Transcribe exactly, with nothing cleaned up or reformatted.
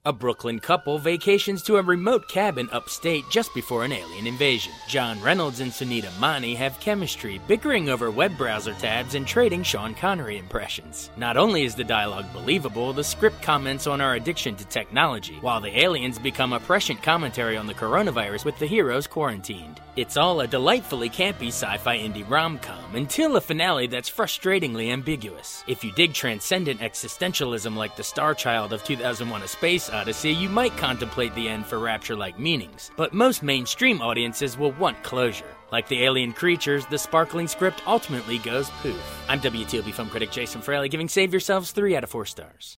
A Brooklyn couple vacations to a remote cabin upstate just before an alien invasion. John Reynolds and Sunita Mani have chemistry, bickering over web browser tabs and trading Sean Connery impressions. Not only is the dialogue believable, the script comments on our addiction to technology, while the aliens become a prescient commentary on the coronavirus with the heroes quarantined. It's all a delightfully campy sci-fi indie rom-com, until a finale that's frustratingly ambiguous. If you dig transcendent existentialism like the Star Child of two thousand one: A Space Odyssey, you might contemplate the end for Rapture-like meanings, but most mainstream audiences will want closure. Like the alien creatures, the sparkling script ultimately goes poof. I'm W T O P film critic Jason Fraley, giving Save Yourselves three out of four stars.